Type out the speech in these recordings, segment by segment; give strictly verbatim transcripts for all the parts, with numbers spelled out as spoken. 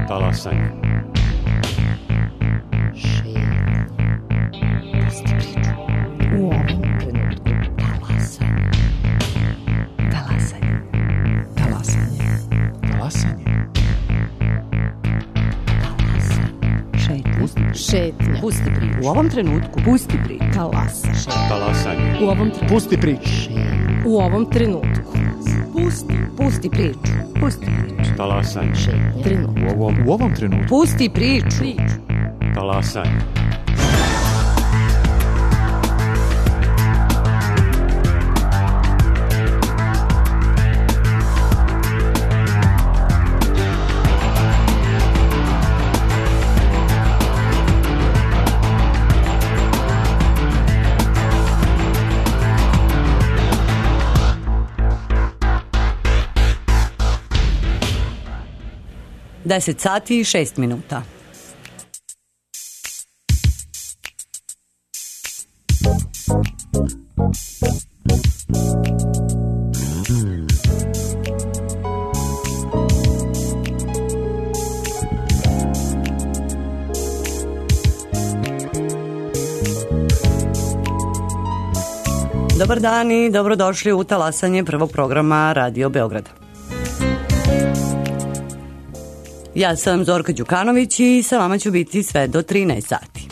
Talasanje. U ovom trenutku talasanje. Talasanje. Talasanje. Talasanje. Šetnja. Šetnja. Pusti priču. U ovom trenutku pusti priču. Talasanje. Talasanje. U ovom trenutku. Pusti priču. U ovom trenutku. Pusti. Pusti priču. Pusti priču. Talasanje. Šetnja. Trenutku. U ovom, u ovom trenutku. Pusti priču. Talasanje. deset sati i šest minuta. Dobar dan i dobrodošli u talasanje prvog programa Radio Beograda. Ja sam Zorka Đukanović i sa vama ću biti sve do trinaest sati.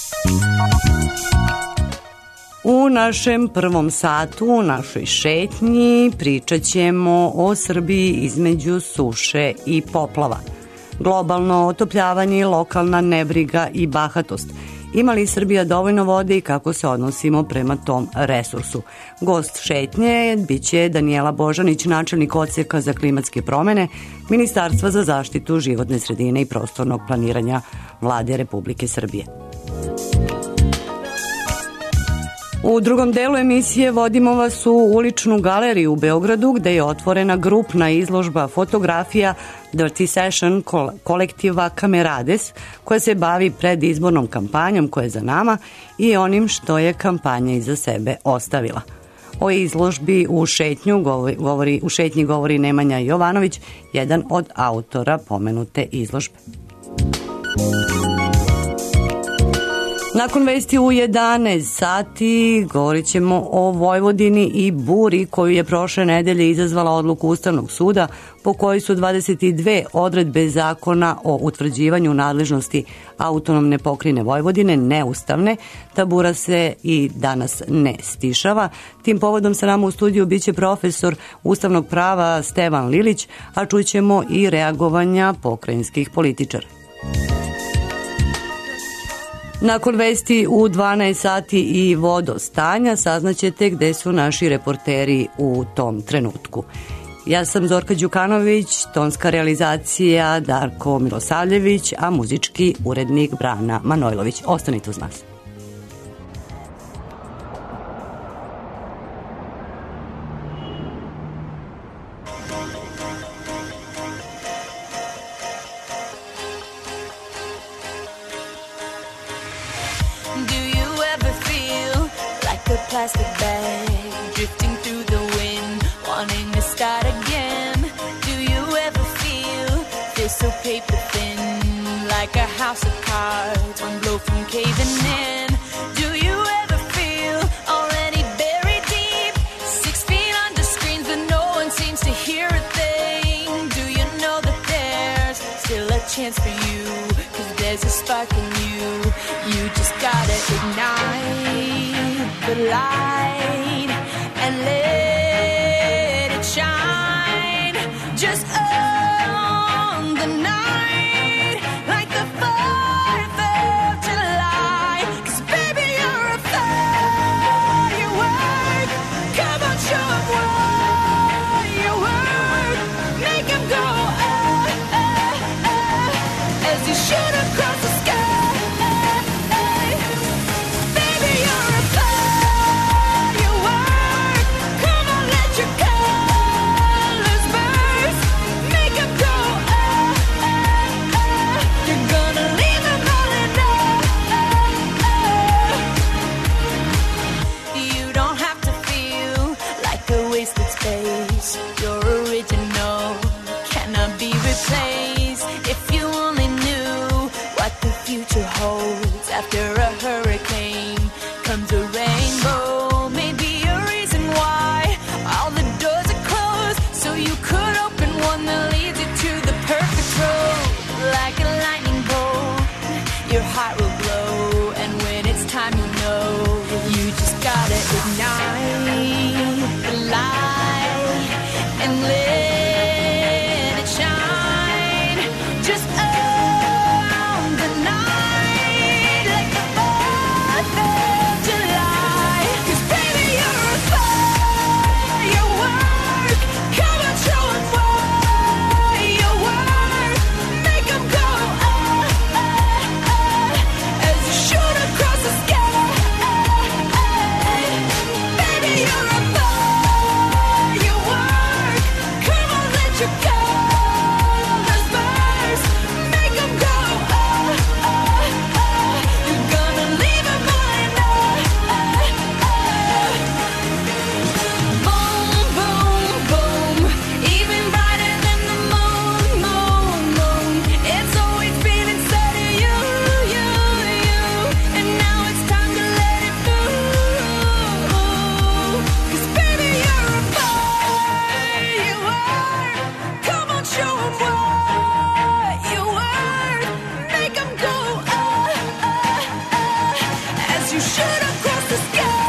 U našem prvom satu, u našoj šetnji, pričat ćemo o Srbiji između suše i poplava. Globalno otopljavanje, lokalna nebriga i bahatost. Ima li Srbija dovoljno vode i kako se odnosimo prema tom resursu? Gost šetnje biće Danijela Božanić, načelnik odseka za klimatske promene Ministarstva za zaštitu životne sredine i prostornog planiranja Vlade Republike Srbije. U drugom delu emisije vodimo vas u uličnu galeriju u Beogradu gde je otvorena grupna izložba fotografija Dirty Session kolektiva Kamerades koja se bavi predizbornom kampanjom koja je za nama i onim što je kampanja iza sebe ostavila. O izložbi u šetnju govori, u šetnji govori Nemanja Jovanović, jedan od autora pomenute izložbe. Nakon vesti u jedanaest sati govorit ćemo o Vojvodini i buri koju je prošle nedelje izazvala odluku Ustavnog suda po kojoj su dvadeset dve odredbe zakona o utvrđivanju nadležnosti autonomne pokrajine Vojvodine neustavne. Ta bura se i danas ne stišava. Tim povodom sa nama u studiju biće profesor ustavnog prava Stevan Lilić, a čućemo i reagovanja pokrajinskih političara. Nakon vesti u dvanaest sati i vodostanja saznaćete gde su naši reporteri u tom trenutku. Ja sam Zorka Đukanović, tonska realizacija Darko Milosavljević, a muzički urednik Brana Manojlović. Ostanite uz nas. Plastic bag drifting through the wind, wanting to start again. Do you ever feel feel so paper thin, like a house of cards, one blow from caving in? Do you ever feel already buried deep, six feet under screens but no one seems to hear a thing? Do you know that there's still a chance for you, 'cause there's a spark in you, you just gotta ignite the light and let it shine just on the night like the fourth of July. 'Cause baby you're a firework, come on show 'em what you work, make 'em go ah, ah, ah, as you shoot across the sky. Your original cannot be replaced. If you want holds. After a hurricane comes a rainbow. Maybe a reason why all the doors are closed, so you could open one that leads you to the perfect road. Like a lightning bolt, your heart will glow, and when it's time, you know you just gotta ignite the light and let it shine. Just own the night like the fourth of July. 'Cause baby, you're a firework. Come on, show 'em what you're worth. Make 'em go ah, ah, ah, as you shoot across the sky. Baby, you're a firework. Come on, let your colors burst. Make 'em go ah, ah, ah. You're gonna leave 'em blind. Ah, ah, ah. Boom, boom, boom. Even brighter than the moon, moon, moon. It's always been inside of you, you, you. And now it's time to let it move. 'Cause baby, you're a firework. Come on, show 'em what you're worth. Make 'em go ah, ah, ah, as you shoot across the sky.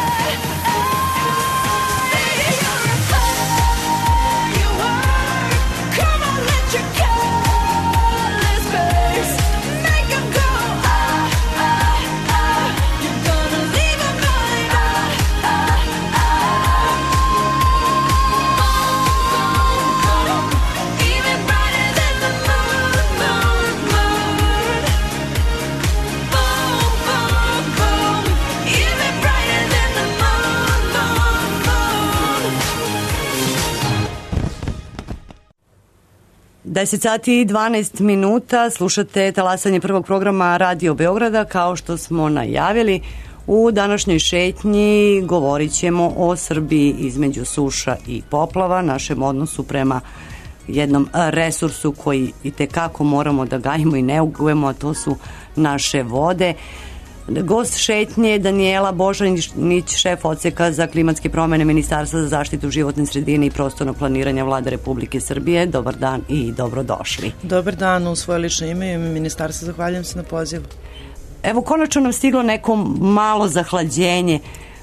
Baby, you're a firework. Come on, let your colors burst. Make 'em go ah, ah, ah. You're gonna leave 'em blind. Ah, ah, ah. Boom, boom, boom. Even brighter than the moon, moon, moon. Boom, boom, boom. Even brighter than the moon, moon, moon. deset sati i dvanaest minuta, slušate talasanje prvog programa Radio Beograda. Kao što smo najavili, u današnjoj šetnji govorit ćemo o Srbiji između suša i poplava, našem odnosu prema jednom resursu koji i tekako moramo da gajimo i negujemo, a to su naše vode. Gost šetnje je Danijela Božanić, šef odseka za klimatske promene Ministarstva za zaštitu životne sredine i prostornog planiranja Vlade Republike Srbije. Dobar dan i dobrodošli. Dobar dan, u svoje lično ime i ministarstvo zahvaljujem se na pozivu. Evo, konačno nam stiglo neko malo zahlađenje.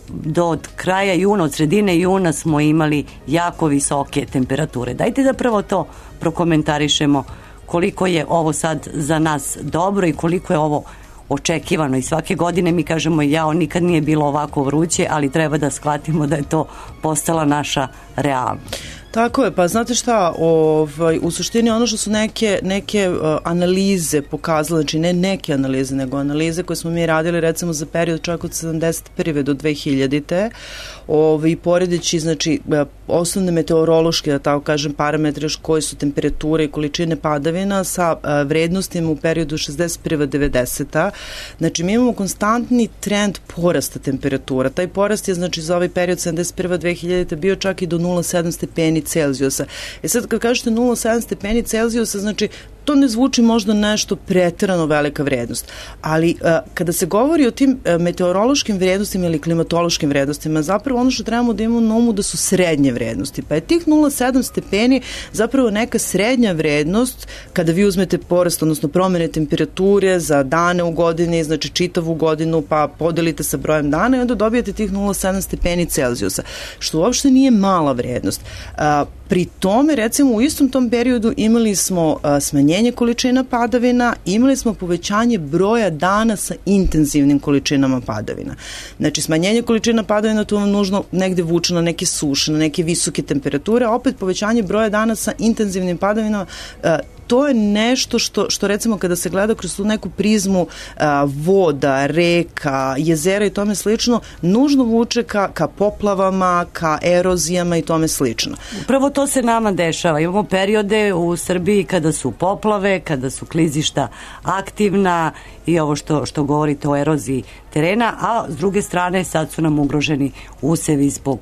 Do kraja juna, od sredine juna smo imali jako visoke temperature. Dajte da prvo to prokomentarišemo, koliko je ovo sad za nas dobro i koliko je ovo očekivano. I svake godine mi kažemo, jao, nikad nije bilo ovako vruće, ali treba da shvatimo da je to postala naša realnost. Tako je, pa znate šta, ovaj, u suštini ono što su neke, neke uh, analize pokazale, znači ne neke analize, nego analize koje smo mi radili recimo za period čak od sedamdeset prve do dve hiljadite. Ovaj, poredeći, znači, osnovne meteorološke, da tako kažem, parametre koje su temperature i količine padavina sa vrednostima u periodu šezdeset prva do devedeseta. Znači, mi imamo konstantni trend porasta temperatura. Taj porast je, znači, za ovaj period sedamdeset prva do dve hiljadite bio čak i do nula zarez sedam stepeni Celzijusa. E sad, kad kažete nula zarez sedam stepeni Celzijusa, znači, to ne zvuči možda nešto preterano velika vrednost, ali a, kada se govori o tim a, meteorološkim vrednostima ili klimatološkim vrednostima, zapravo ono što trebamo da imamo na umu da su srednje vrednosti, pa je tih nula zarez sedam stepeni zapravo neka srednja vrednost kada vi uzmete porast, odnosno promene temperature za dane u godini, znači čitavu godinu, pa podelite sa brojem dana i onda dobijete tih nula zarez sedam stepeni Celzijusa, što uopšte nije mala vrednost. A, pri tome, recimo, u istom tom periodu imali smo a, smanjenje količina padavina, imali smo povećanje broja dana sa intenzivnim količinama padavina. Znači, smanjenje količina padavina to vam nužno negde vuče na neke suše, na neke visoke temperature, a opet povećanje broja dana sa intenzivnim padavinama, a, to je nešto što, što recimo kada se gleda kroz tu neku prizmu a, voda, reka, jezera i tome slično, nužno vuče ka, ka poplavama, ka erozijama i tome slično. Upravo to se nama dešava. Imamo periode u Srbiji kada su poplave, kada su klizišta aktivna i ovo što, što govorite o eroziji terena, a s druge strane sad su nam ugroženi usevi zbog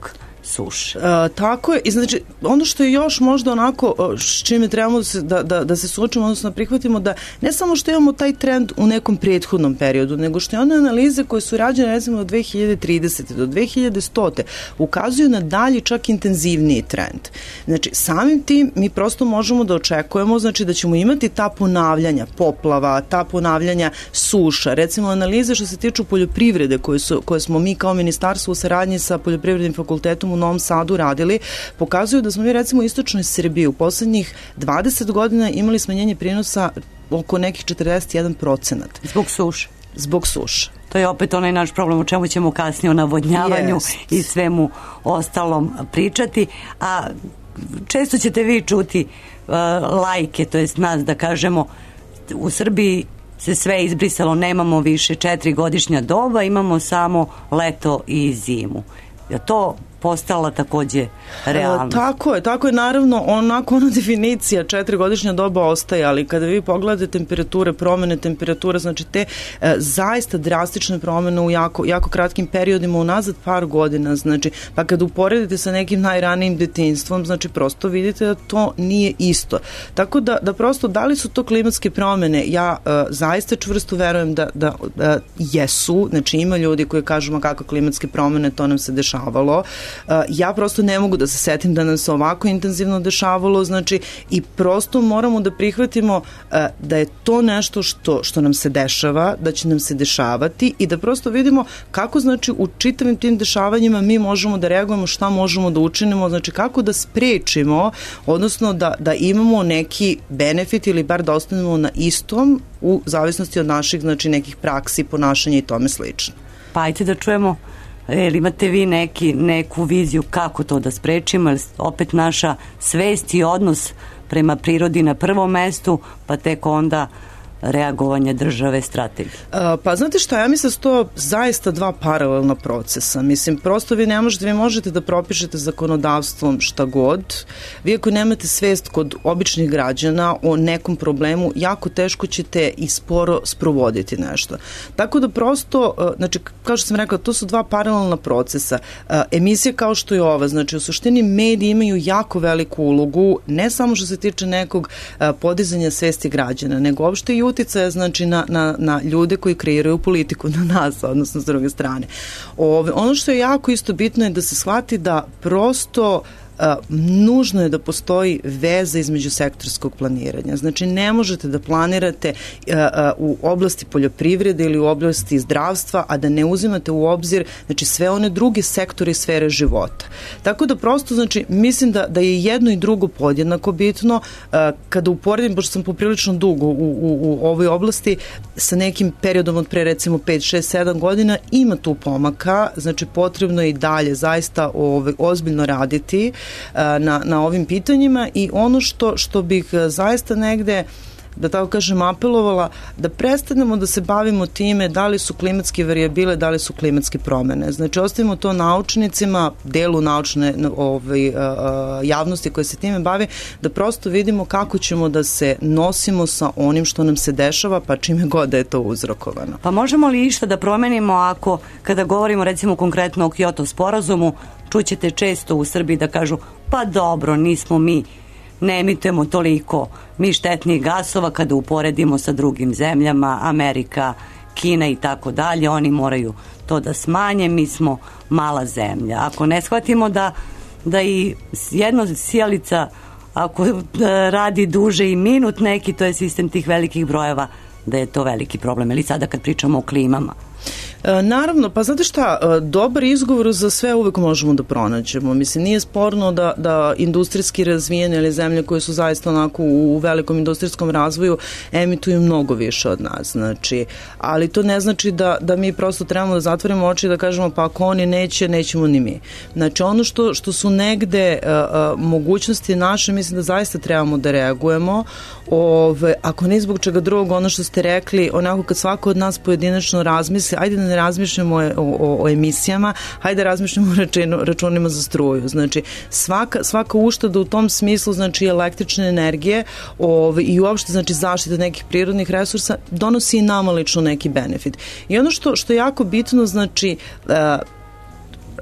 suše. Uh, tako je, i znači ono što je još možda onako s čime trebamo da se, da, da, da se suočimo, odnosno da prihvatimo da ne samo što imamo taj trend u nekom prethodnom periodu, nego što je one analize koje su rađene recimo od dve hiljade tridesete do dve hiljade stote ukazuju na dalji čak intenzivniji trend. Znači samim tim mi prosto možemo da očekujemo, znači da ćemo imati ta ponavljanja poplava, ta ponavljanja suša, recimo analize što se tiču poljoprivrede koje, su, koje smo mi kao ministarstvo u saradnji sa Poljoprivrednim fakultetom u Novom Sadu radili, pokazuju da smo mi recimo u istočnoj Srbiji u poslednjih dvadeset godina imali smanjenje prinosa oko nekih četrdeset jedan procenat. Zbog suše. Zbog suše. To je opet onaj naš problem o čemu ćemo kasnije o navodnjavanju yes. i svemu ostalom pričati. A često ćete vi čuti uh, lajke, to jest nas da kažemo u Srbiji se sve izbrisalo, nemamo više četiri godišnja doba, imamo samo leto i zimu. Je to postala takođe realnost? E, tako je, tako je, naravno, onako ona definicija četiri-godišnja doba ostaje, ali kada vi pogledate temperature, promene temperatura, znači te e, zaista drastične promene u jako, jako kratkim periodima unazad par godina, znači, pa kada uporedite sa nekim najranijim detinjstvom, znači prosto vidite da to nije isto. Tako da, da prosto, da li su to klimatske promene? Ja e, zaista čvrsto verujem da, da, da jesu, znači ima ljudi koji kažu ma kako klimatske promene, to nam se dešavalo. Uh, ja prosto ne mogu da se setim da nam se ovako intenzivno dešavalo, znači i prosto moramo da prihvatimo uh, da je to nešto što, što nam se dešava, da će nam se dešavati i da prosto vidimo kako znači u čitavim tim dešavanjima mi možemo da reagujemo, šta možemo da učinimo, znači kako da sprečimo, odnosno da, da imamo neki benefit ili bar da ostanemo na istom u zavisnosti od naših znači nekih praksi, ponašanja i tome slično. Pa ajte da čujemo. Jel imate vi neki, neku viziju kako to da sprečimo, jer opet naša svest i odnos prema prirodi na prvom mestu, pa tek onda reagovanje države, strategije? Pa znate šta, ja mislim da su to zaista dva paralelna procesa. Mislim, prosto vi ne možete, vi možete da propišete zakonodavstvom šta god. Vi ako nemate svest kod običnih građana o nekom problemu, jako teško ćete i sporo sprovoditi nešto. Tako da prosto, znači, kao što sam rekla, to su dva paralelna procesa. Emisija kao što je ova, znači u suštini mediji imaju jako veliku ulogu, ne samo što se tiče nekog podizanja svesti građana, nego uopšte i uticaja znači na, na, na ljude koji kreiraju politiku, na nas, odnosno s druge strane. Ove, ono što je jako isto bitno je da se shvati da prosto Uh, nužno je da postoji veza između sektorskog planiranja. Znači ne možete da planirate uh, uh, u oblasti poljoprivrede ili u oblasti zdravstva, a da ne uzimate u obzir znači sve one druge sektore i sfere života. Tako da prosto znači mislim da, da je jedno i drugo podjednako bitno. Uh, kada uporedim, pošto sam poprilično dugo u, u, u ovoj oblasti, sa nekim periodom od pre recimo pet, šest, sedam godina ima tu pomaka, znači potrebno je i dalje zaista ove, ozbiljno raditi Na, na ovim pitanjima i ono što, što bih zaista negde da tako kažem apelovala, da prestanemo da se bavimo time da li su klimatske varijabile, da li su klimatske promene. Znači ostavimo to naučnicima, delu naučne ovaj, javnosti koje se time bavi, da prosto vidimo kako ćemo da se nosimo sa onim što nam se dešava, pa čime god da je to uzrokovano. Pa možemo li išta da promenimo ako, kada govorimo recimo konkretno o Kyoto sporazumu, čućete često u Srbiji da kažu pa dobro, nismo mi, ne emitujemo toliko mi štetnih gasova kada uporedimo sa drugim zemljama, Amerika, Kina i tako dalje, oni moraju to da smanje, mi smo mala zemlja. Ako ne shvatimo da, da i jedna sijalica ako radi duže i minut neki, to je sistem tih velikih brojeva, da je to veliki problem. Ili sada kad pričamo o klimama? E, naravno, pa znate šta, dobar izgovor za sve uvek možemo da pronađemo. Mislim, nije sporno da, da industrijski razvijene ili zemlje koje su zaista onako u velikom industrijskom razvoju emituju mnogo više od nas. Znači, ali to ne znači da, da mi prosto trebamo da zatvorimo oči i da kažemo pa ako oni neće, nećemo ni mi. Znači, ono što, što su negde uh, uh, mogućnosti naše, mislim da zaista trebamo da reagujemo. Ove, ako ne zbog čega drugog, ono što ste rekli, onako kad svako od nas pojedinačno razmisli, ajde da ne razmišljamo o, o, o emisijama, hajde da razmišljamo o računu, računima za struju. Znači, svaka, svaka ušteda u tom smislu, znači električne energije ove, i uopšte znači zaštita nekih prirodnih resursa donosi i nama lično neki benefit. I ono što, što je jako bitno, znači uh,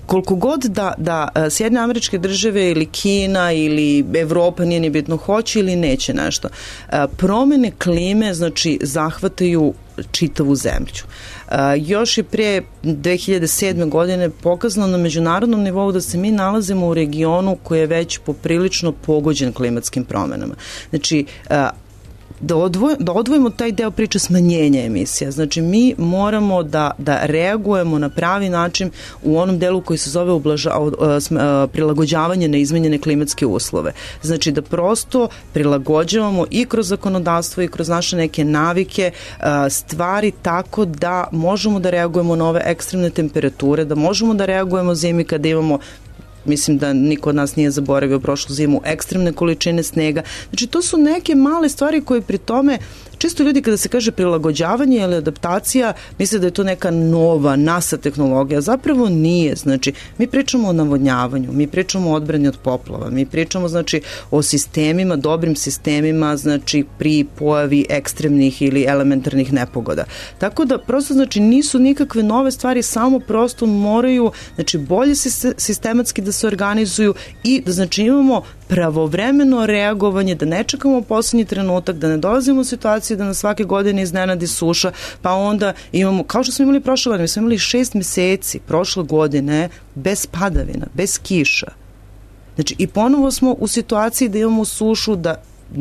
koliko god da, da Sjedinjene Američke Države ili Kina ili Evropa, nije ni bitno, hoće ili neće nešto, promene klime, znači, zahvataju čitavu zemlju. Uh, još je prije dve hiljade sedme godine pokazano na međunarodnom nivou da se mi nalazimo u regionu koji je već poprilično pogođen klimatskim promenama. Znači, uh, Da, odvoj, da odvojimo taj deo priče smanjenja emisija. Znači, mi moramo da, da reagujemo na pravi način u onom delu koji se zove ublaža, prilagođavanje na izmenjene klimatske uslove. Znači, da prosto prilagođavamo i kroz zakonodavstvo i kroz naše neke navike stvari tako da možemo da reagujemo na ove ekstremne temperature, da možemo da reagujemo zimi kada imamo, mislim da niko od nas nije zaboravio prošlu zimu, ekstremne količine snega. Znači, to su neke male stvari koje pri tome, često ljudi kada se kaže prilagođavanje ili adaptacija, misle da je to neka nova NASA tehnologija. Zapravo nije. Znači, mi pričamo o navodnjavanju, mi pričamo o odbrani od poplava, mi pričamo, znači, o sistemima, dobrim sistemima, znači, pri pojavi ekstremnih ili elementarnih nepogoda. Tako da, prosto, znači, nisu nikakve nove stvari, samo prosto moraju, znači, bolje sistematski da se organizuju i da, znači, imamo pravovremeno reagovanje, da ne čekamo poslednji trenutak, da ne dolazimo u situaciju da nas svake godine iznenadi suša, pa onda imamo, kao što smo imali prošle godine, mi smo imali šest meseci prošle godine bez padavina, bez kiša. Znači, i ponovo smo u situaciji da imamo sušu, da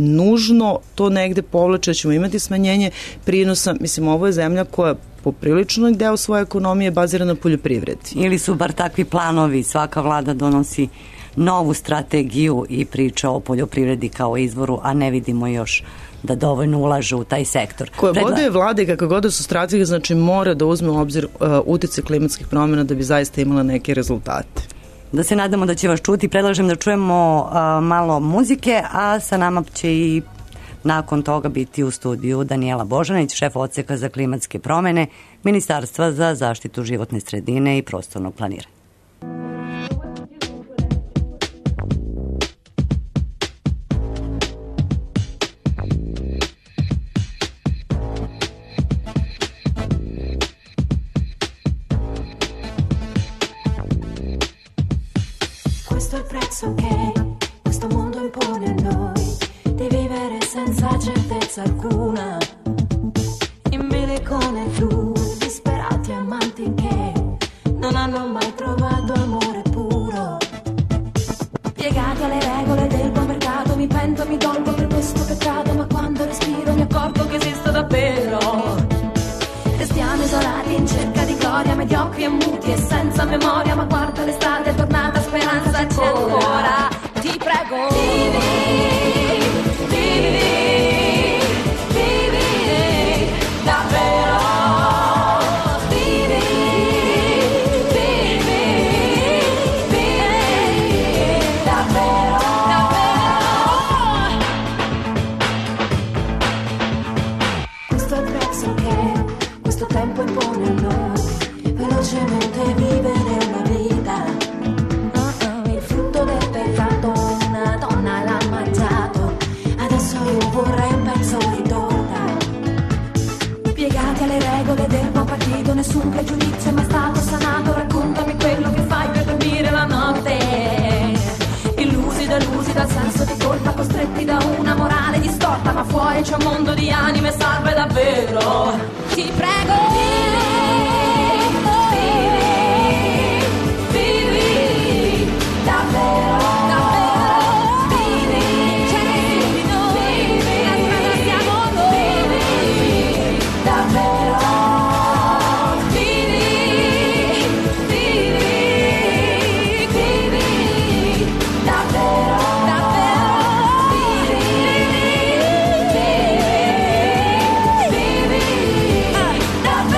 nužno to negde povlače, ćemo imati smanjenje prinosa. Mislim, ovo je zemlja koja poprilično deo svoje ekonomije bazira na poljoprivredi. Ili su bar takvi planovi, svaka vlada donosi novu strategiju i priča o poljoprivredi kao izvoru, a ne vidimo još da dovoljno ulaže u taj sektor. Koje Predla... god je vlade, kakve god su strategije, znači mora da uzme u obzir uh, utice klimatskih promjena da bi zaista imala neke rezultate. Da se nadamo da će vas čuti. Predlažem da čujemo uh, malo muzike, a sa nama će i nakon toga biti u studiju Danijela Božanić, šef odseka za klimatske promene Ministarstva za zaštitu životne sredine i prostornog planiranja. Questo è il prezzo che questo mondo impone a noi, di vivere senza certezza alcuna, in bilico nel blu, disperati amanti che non hanno mai trovato amore puro, piegati alle regole del buon mercato. Mi pento, mi dolgo per questo peccato, ma quando respiro mi accorgo che esisto davvero. Restiamo isolati in cerca di gloria, mediocri e muti e senza memoria, ma guarda l'estate è tornata, speranza c'è ancora. Ti prego, vivi, vivi, vivi, davvero. Vivi, vivi, vivi, davvero, davvero. Questo è il prezzo che questo tempo impone a noi, velocemente vivere una vita. Uh-uh, il frutto del peccato una donna l'ha mangiato, adesso io vorrei un pezzo di torta. Piegati alle regole del buon partito, nessun pregiudizio è mai stato sanato. Raccontami quello che fai per dormire la notte, illusi, delusi dal senso di colpa, costretti da una morale distorta, ma fuori c'è un mondo di anime salve davvero. Ti prego, davvero,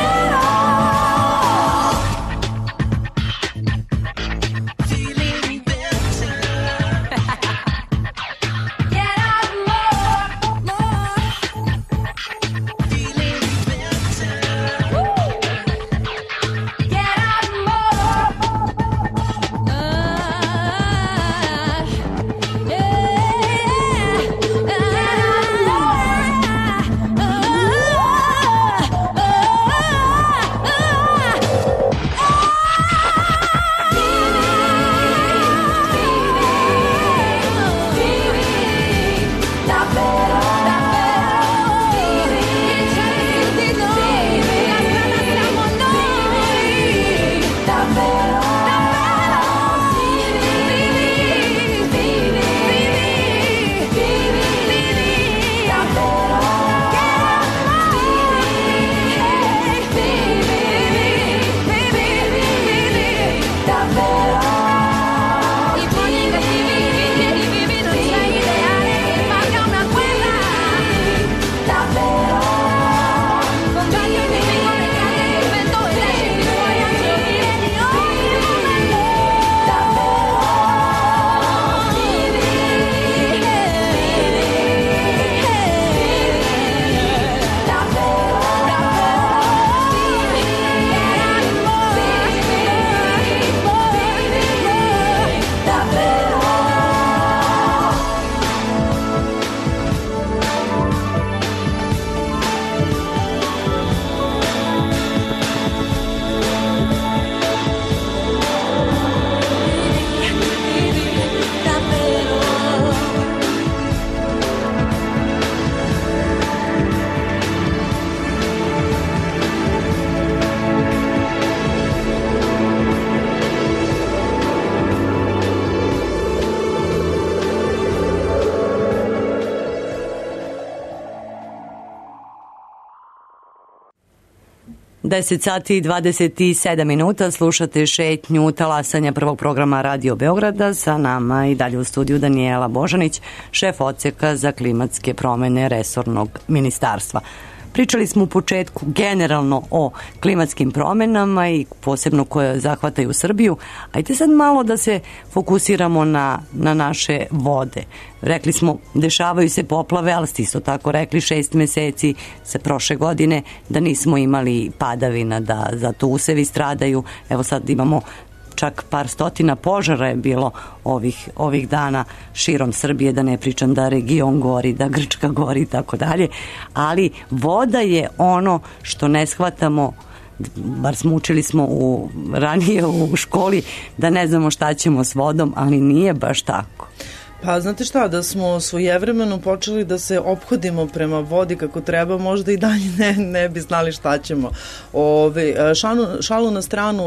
deset sati i dvadeset sedam minuta, slušate šetnju talasanja prvog programa Radio Beograda. Sa nama i dalje u studiju Danijela Božanić, šef odseka za klimatske promene resornog ministarstva. Pričali smo u početku generalno o klimatskim promenama i posebno koje zahvataju Srbiju. Ajde sad malo da se fokusiramo na, na naše vode. Rekli smo, dešavaju se poplave, ali ste isto tako rekli šest meseci se prošle godine da nismo imali padavina, da zato usevi stradaju. Evo sad imamo čak par stotina požara je bilo ovih, ovih dana širom Srbije, da ne pričam da region gori, da Grčka gori i tako dalje, ali voda je ono što ne shvatamo, bar smo učili smo u, ranije u školi da ne znamo šta ćemo s vodom, ali nije baš tako. Pa znate šta, da smo svojevremeno počeli da se ophodimo prema vodi kako treba, možda i dalje ne, ne bi znali šta ćemo. Ove, šalu, šalu na stranu,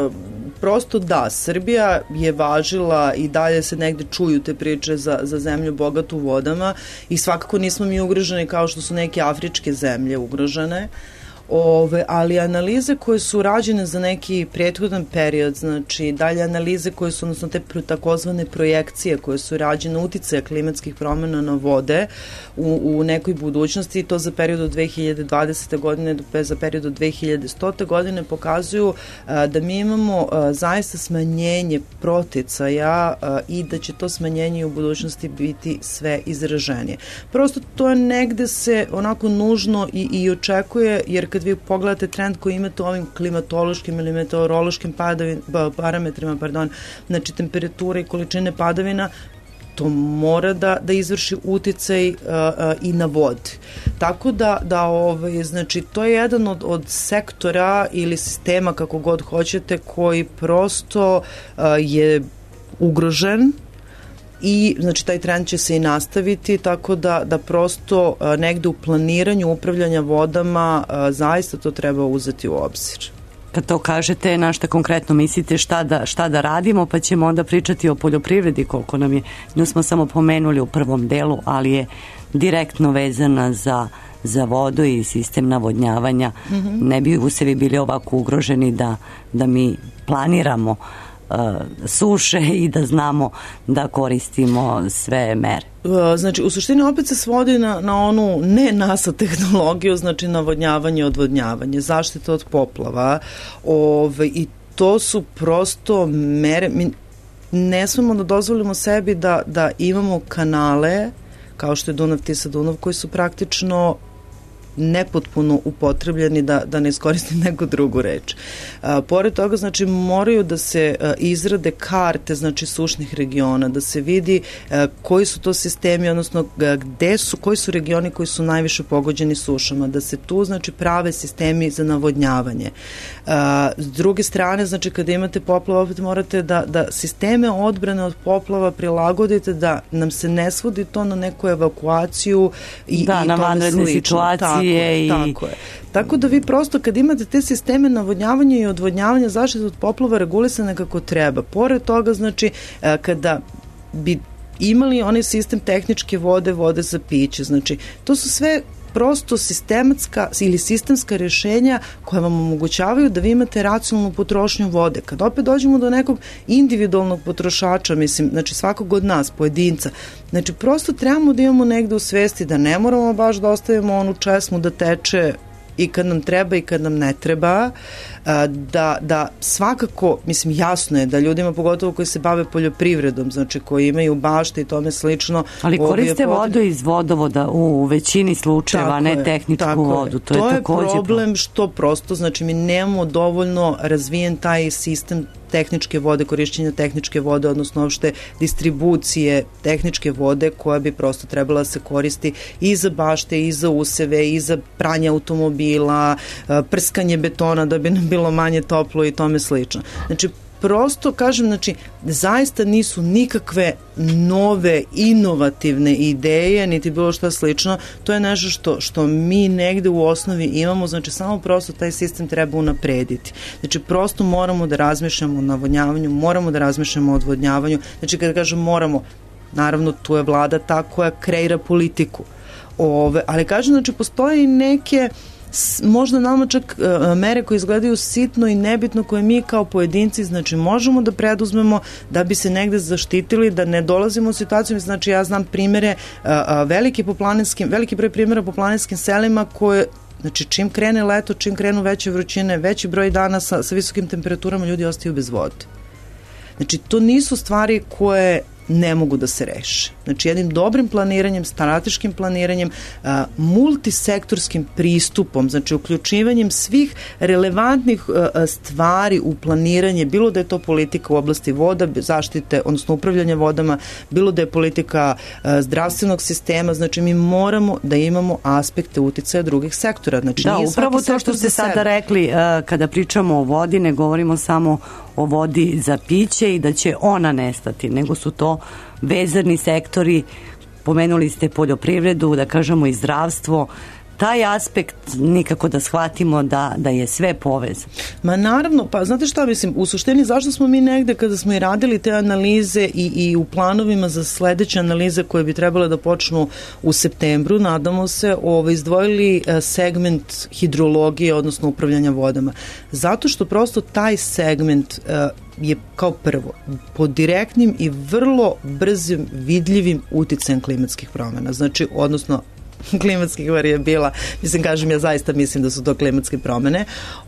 prosto da, Srbija je važila i dalje se negde čuju te priče za, za zemlju bogatu vodama i svakako nismo mi ugroženi kao što su neke afričke zemlje ugrožene. Ove, ali analize koje su rađene za neki prethodan period, znači dalje analize koje su, odnosno te takozvane projekcije koje su rađene uticaja klimatskih promena na vode u, u nekoj budućnosti, to za period od dve hiljade dvadesete godine za period od dve hiljade stote godine pokazuju a, da mi imamo a, zaista smanjenje proticaja a, i da će to smanjenje u budućnosti biti sve izraženije. Prosto to je negde se onako nužno i, i očekuje, jer kad vi pogledate trend koji imate u ovim klimatološkim ili meteorološkim padavin, parametrima, pardon, znači temperature i količine padavina, to mora da, da izvrši uticaj uh, uh, i na vodi. Tako da, da ovaj, znači, to je jedan od, od sektora ili sistema, kako god hoćete, koji prosto uh, je ugrožen. I znači taj trend će se i nastaviti, tako da, da prosto a, negde u planiranju upravljanja vodama a, zaista to treba uzeti u obzir. Kad to kažete, na šta konkretno mislite, šta da, šta da radimo, pa ćemo onda pričati o poljoprivredi, koliko nam je, nju smo samo pomenuli u prvom delu, ali je direktno vezana za, za vodu i sistem navodnjavanja. Mm-hmm. Ne bi usevi bili ovako ugroženi da, da mi planiramo suše i da znamo da koristimo sve mere. Znači, u suštini opet se svodi na, na onu ne NASA tehnologiju, znači navodnjavanje i odvodnjavanje, zaštita od poplava. Ove, i to su prosto mere, mi ne smemo da dozvolimo sebi da, da imamo kanale kao što je Dunav, Tisa, Dunav, koji su praktično nepotpuno upotrebljeni, da, da ne iskoristim neku drugu reč. A, pored toga, znači, moraju da se a, izrade karte, znači, sušnih regiona, da se vidi a, koji su to sistemi, odnosno a, gde su, koji su regioni koji su najviše pogođeni sušama, da se tu, znači, prave sistemi za navodnjavanje. A, s druge strane, znači, kada imate poplava, opet morate da, da sisteme odbrane od poplava prilagodite, da nam se ne svodi to na neku evakuaciju i, da, i na vanredne situacije. I... Tako je. Tako da vi prosto kad imate te sisteme navodnjavanja i odvodnjavanja, zaštite od poplava regulisane kako treba. Pored toga, znači, kada bi imali onaj sistem tehničke vode, vode za piće, znači, to su sve prosto sistematska ili sistemska rješenja koja vam omogućavaju da vi imate racionalnu potrošnju vode. Kad opet dođemo do nekog individualnog potrošača, mislim, znači svakog od nas, pojedinca, znači prosto trebamo da imamo negde u svesti da ne moramo baš da ostavimo onu česmu da teče i kad nam treba i kad nam ne treba, da, da svakako, mislim, jasno je da ljudima, pogotovo koji se bave poljoprivredom, znači koji imaju bašte i tome slično. Ali koriste je vodu iz vodovoda u većini slučajeva, ne tehničku vodu. To, to je, je problem što prosto, znači mi nemamo dovoljno razvijen taj sistem tehničke vode, korišćenja tehničke vode, odnosno uopšte distribucije tehničke vode koja bi prosto trebala se koristi i za bašte, i za useve, i za pranje automobila, prskanje betona da bi nam bilo manje toplo i tome slično. Znači, prosto, kažem, znači, zaista nisu nikakve nove, inovativne ideje, niti bilo šta slično. To je nešto što, što mi negde u osnovi imamo, znači, samo prosto taj sistem treba unaprediti. Znači, prosto moramo da razmišljamo o navodnjavanju, moramo da razmišljamo o odvodnjavanju. Znači, kada kažem moramo, naravno, tu je vlada ta koja kreira politiku. Ove, ali kažem, znači, postoje i neke s, možda nama čak uh, mere koje izgledaju sitno i nebitno, koje mi kao pojedinci, znači, možemo da preduzmemo da bi se negde zaštitili, da ne dolazimo u situaciju. Znači, ja znam primere, uh, uh, veliki, po planinskim, veliki broj primjera po planinskim selima koje, znači, čim krene leto, čim krenu veće vrućine, veći broj dana sa, sa visokim temperaturama, ljudi ostaju bez vode. Znači, to nisu stvari koje ne mogu da se reše. Znači, jednim dobrim planiranjem, strateškim planiranjem, a, multisektorskim pristupom, znači uključivanjem svih relevantnih a, stvari u planiranje, bilo da je to politika u oblasti voda, zaštite, odnosno upravljanja vodama, bilo da je politika a, zdravstvenog sistema, znači mi moramo da imamo aspekte uticaja drugih sektora. Znači, da, nije upravo to što ste sada rekli, a, kada pričamo o vodi, ne govorimo samo o vodi za piće i da će ona nestati, nego su to vezani sektori, pomenuli ste poljoprivredu, da kažemo i zdravstvo, taj aspekt nikako da shvatimo da, da je sve povezano. Ma naravno, pa znate šta mislim, u suštini zašto smo mi negde kada smo i radili te analize i, i u planovima za sledeće analize koje bi trebale da počnu u septembru, nadamo se, ovo, izdvojili segment hidrologije, odnosno upravljanja vodama. Zato što prosto taj segment je kao prvo pod direktnim i vrlo brzim, vidljivim uticajem klimatskih promena. Znači, odnosno klimatskih varijabila, mislim, kažem, ja zaista mislim da su to klimatske promene.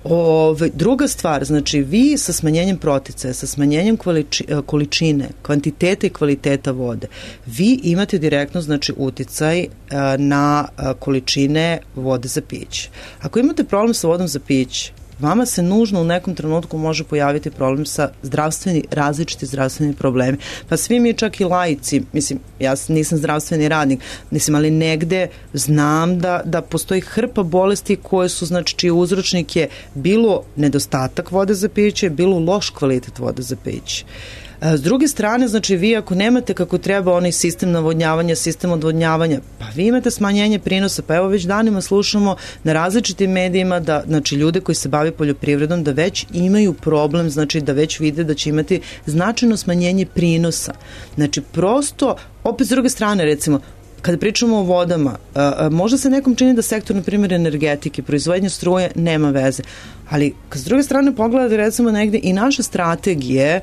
Ove, druga stvar, znači, vi sa smanjenjem proticaja, sa smanjenjem kvaliči, količine, kvantiteta i kvaliteta vode, vi imate direktno, znači, uticaj a, na a, količine vode za piće. Ako imate problem sa vodom za piće, vama se nužno u nekom trenutku može pojaviti problem sa zdravstveni, različiti zdravstveni problemi. Pa svi mi, čak i laici, mislim, ja nisam zdravstveni radnik, mislim, ali negde znam da, da postoji hrpa bolesti koje su, znači, čiji uzročnik je bilo nedostatak vode za piće, bilo loš kvalitet vode za piće. S druge strane, znači, vi ako nemate kako treba onaj sistem navodnjavanja, sistem odvodnjavanja, pa vi imate smanjenje prinosa, pa evo već danima slušamo na različitim medijima da, znači, ljude koji se bave poljoprivredom da već imaju problem, znači da već vide da će imati značajno smanjenje prinosa. Znači, prosto, opet s druge strane, recimo, kada pričamo o vodama, a, a, možda se nekom čini da sektor, na primjer, energetike, proizvodnje struje, nema veze. Ali, kad s druge strane pogledate, recimo, negde i naše strategije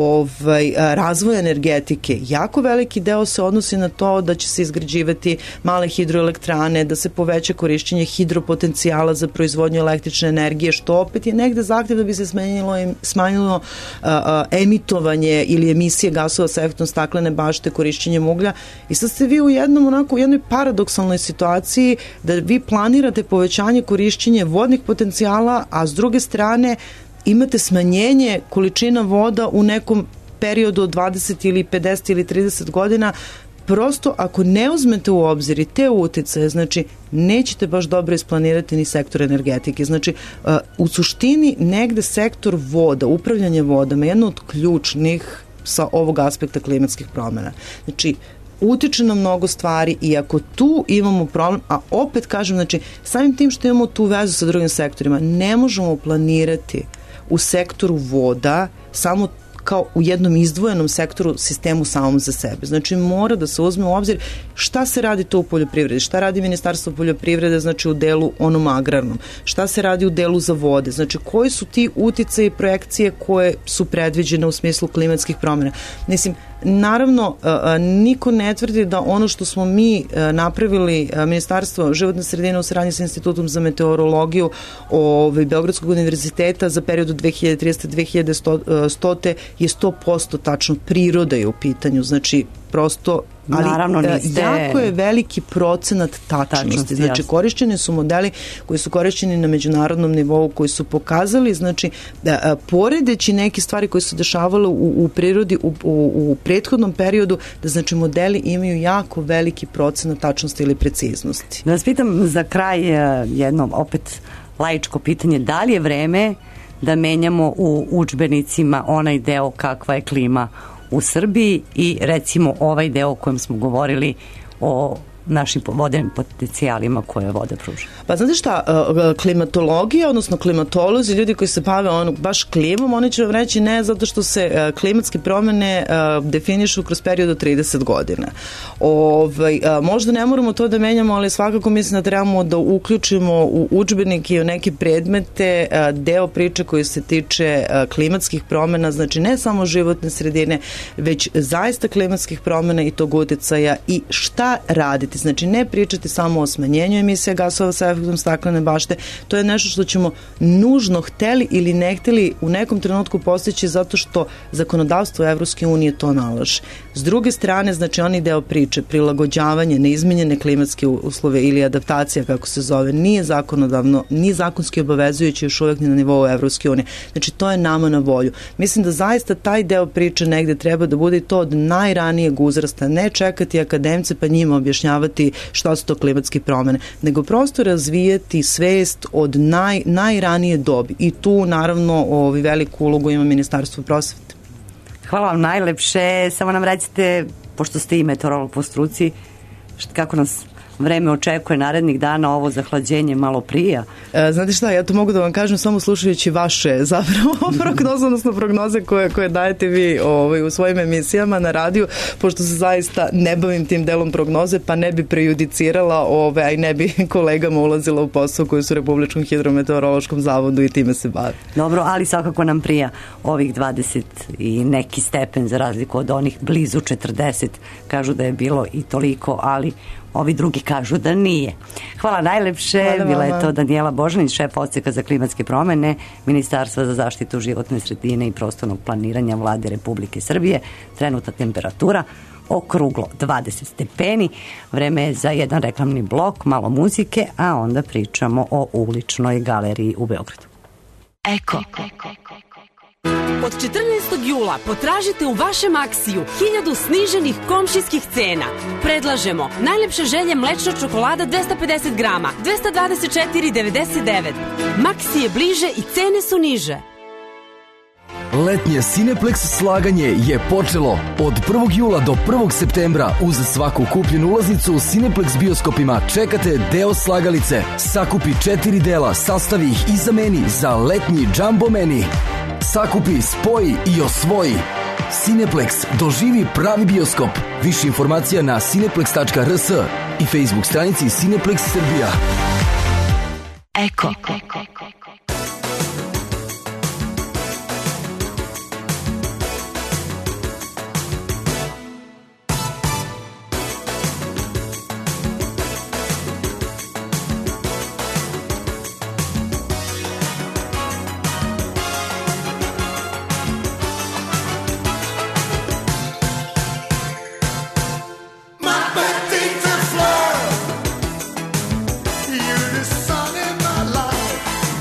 ovaj, razvoja energetike, jako veliki deo se odnosi na to da će se izgrađivati male hidroelektrane, da se poveća korišćenje hidropotencijala za proizvodnju električne energije, što opet je negde zahtev da bi se smanjilo, smanjilo a, a, emitovanje ili emisije gasova sa efektom staklene bašte, korišćenjem uglja. I sad ste vi u jednom, onako, u jednoj paradoksalnoj situaciji da vi planirate povećanje korišćenja vodnih potencijala, a s druge strane imate smanjenje količina voda u nekom periodu od dvadeset ili pedeset ili trideset godina. Prosto, ako ne uzmete u obzir i te uticaje, znači, nećete baš dobro isplanirati ni sektor energetike. Znači, uh, u suštini negde sektor voda, upravljanje vodama je jedno od ključnih sa ovog aspekta klimatskih promena. Znači, utiče na mnogo stvari i ako tu imamo problem, a opet kažem, znači, samim tim što imamo tu vezu sa drugim sektorima, ne možemo planirati u sektoru voda samo kao u jednom izdvojenom sektoru, sistemu samom za sebe. Znači, mora da se uzme u obzir šta se radi to u poljoprivredi, šta radi Ministarstvo poljoprivrede, znači, u delu onom agrarnom, šta se radi u delu za vode, znači, koji su ti uticaji i projekcije koje su predviđene u smislu klimatskih promjena. Mislim, naravno, niko ne tvrdi da ono što smo mi napravili, Ministarstvo životne sredine u saradnji sa Institutom za meteorologiju ovaj, Beogradskog univerziteta za period od dve hiljade tridesete do dve hiljade stote je sto posto tačno, priroda je u pitanju, znači prosto, ali naravno, niste... jako je veliki procenat tačnosti, tačnosti znači jasno. Korišćeni su modeli koji su korišćeni na međunarodnom nivou, koji su pokazali, znači, da, poredeći neke stvari koje su dešavale u, u prirodi u, u, u prethodnom periodu, da, znači, modeli imaju jako veliki procenat tačnosti ili preciznosti. Da vas pitam za kraj jedno, opet, laičko pitanje, da li je vreme da menjamo u udžbenicima onaj deo kakva je klima u Srbiji i recimo ovaj deo o kojem smo govorili o našim vodenim potencijalima koje voda pruža. Pa znate šta, klimatologija, odnosno klimatolozi, ljudi koji se bave ono, baš klimom, oni će vam reći ne zato što se klimatske promene definišu kroz period od trideset godina. Ovaj, možda ne moramo to da menjamo, ali svakako mislim da trebamo da uključimo u udžbenike i u neke predmete deo priče koji se tiče klimatskih promena, znači ne samo životne sredine, već zaista klimatskih promena i tog uticaja i šta raditi. Znači ne pričati samo o smanjenju emisija gasova sa efektom staklene bašte, to je nešto što ćemo nužno hteli ili ne hteli u nekom trenutku postići zato što zakonodavstvo Evropske unije to nalaže. S druge strane, znači onaj deo priče, prilagođavanje na izmenjene klimatske uslove ili adaptacija, kako se zove, nije zakonodavno, nije zakonski obavezujući još uvek na nivou Evropske unije. Znači to je nama na volju. Mislim da zaista taj deo priče negde treba da bude i to od najranijeg uzrasta, ne čekati akademce pa njima objašnjavati šta su to klimatske promene, nego prosto razvijati svest od naj, najranije dobi. I tu naravno ovi veliku ulogu ima Ministarstvo prosvete. Hvala vam najlepše. Samo nam recite, pošto ste i meteorolog po struci, kako nas vreme očekuje narednih dana, ovo zahlađenje malo prija. E, znate šta, ja to mogu da vam kažem samo slušajući vaše zapravo prognoze, odnosno prognoze koje, koje dajete vi ovaj, u svojim emisijama na radiju, pošto se zaista ne bavim tim delom prognoze, pa ne bi prejudicirala, ovaj, a i ne bi kolegama ulazila u posao koji su u Republičkom hidrometeorološkom zavodu i time se bave. Dobro, ali svakako nam prija ovih dvadeset i neki stepen za razliku od onih blizu četrdeset. Kažu da je bilo i toliko, ali ovi drugi kažu da nije. Hvala najlepše. Hvala. Bila je to Danijela Božanić, šef odseka za klimatske promene Ministarstva za zaštitu životne sredine i prostornog planiranja Vlade Republike Srbije. Trenutna temperatura okruglo dvadeset stepeni. Vreme je za jedan reklamni blok, malo muzike, a onda pričamo o uličnoj galeriji u Beogradu. Eko. Od četrnaestog jula potražite u vašem Aksiju hiljadu sniženih komšijskih cena. Predlažemo najlepše želje mlečna čokolada dvesta pedeset grama, dvesta dvadeset četiri devedeset devet. Maksi je bliže i cene su niže. Letnje Cineplex slaganje je počelo. Od prvog jula do prvog septembra uz svaku kupljenu ulaznicu u Cineplex bioskopima čekate deo slagalice. Sakupi četiri dela, sastavi ih i zameni za letnji Jumbo Meni. Sakupi, spoji i osvoji. Cineplex, doživi pravi bioskop. Više informacija na cineplex tačka r s i Facebook stranici Cineplex Srbija. Eko. You're the sun in my life.